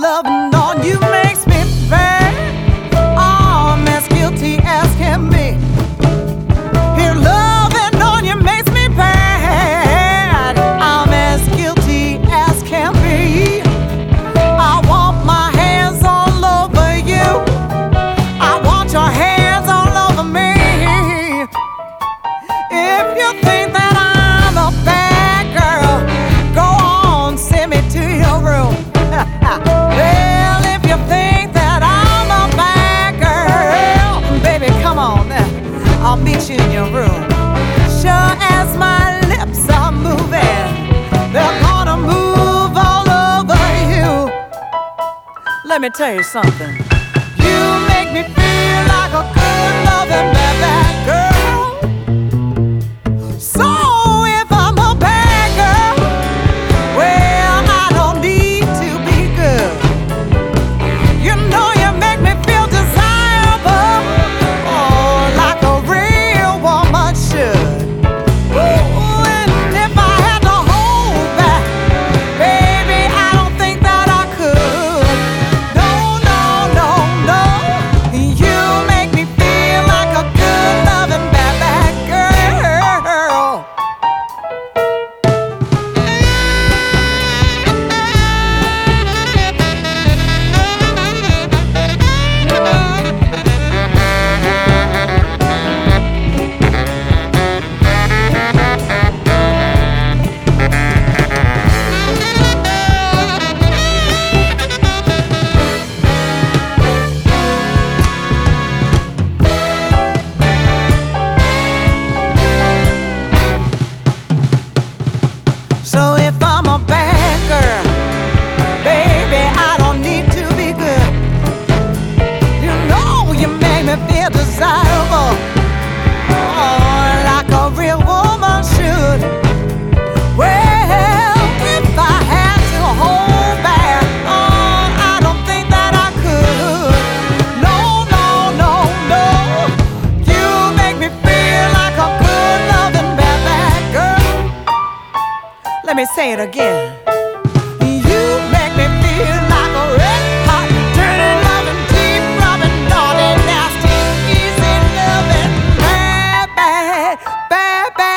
loving on you makes me bad. I'm as guilty as can be. Here, loving on you makes me bad. I'm as guilty as can be. I want my hands all over you. I want your hands all over me. If you think that I'm a bad girl, go on, send me to your room. Well, if you think that I'm a bad girl, baby, come on, I'll meet you in your room. Sure as my lips are moving, they're gonna move all over you. Let me tell you something. You make me feel like a good loving bad girl. So if I'm a bad girl, well, I don't need to be good. You know you make me feel desirable, oh, like a real woman should. Ooh, and if I had to hold back, baby, I don't think that I could. No, no, no, no. You make me feel like a good loving bad girl. So if I'm a bad girl, baby, I don't need to be good. You know you make me feel desirable, oh, like a real woman should. Well, if I had to hold back, oh, I don't think that I could. No, no, no, no. You make me feel like a good loving bad girl. Let me say it again. You make me feel like a red hot, dirty loving, deep rubbing, naughty, nasty, easy loving, bad, bad, bad, bad.